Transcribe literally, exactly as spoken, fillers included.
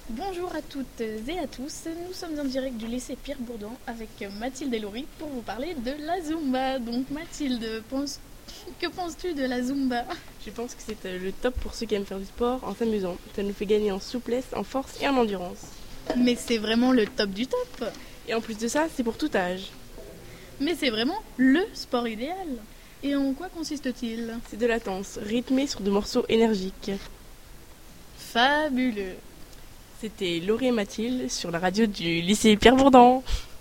Bonjour à toutes et à tous, nous sommes en direct du lycée Pierre Bourdon avec Mathilde et Laurie pour vous parler de la Zumba. Donc Mathilde, pense... que penses-tu de la Zumba? Je pense que c'est euh, le top pour ceux qui aiment faire du sport en s'amusant. Ça nous fait gagner en souplesse, en force et en endurance. Mais c'est vraiment le top du top. Et en plus de ça, c'est pour tout âge. Mais c'est vraiment le sport idéal. Et en quoi consiste-t-il? C'est de la danse, rythmée sur des morceaux énergiques. Fabuleux. C'était Laurie et Mathilde sur la radio du lycée Pierre Bourdon.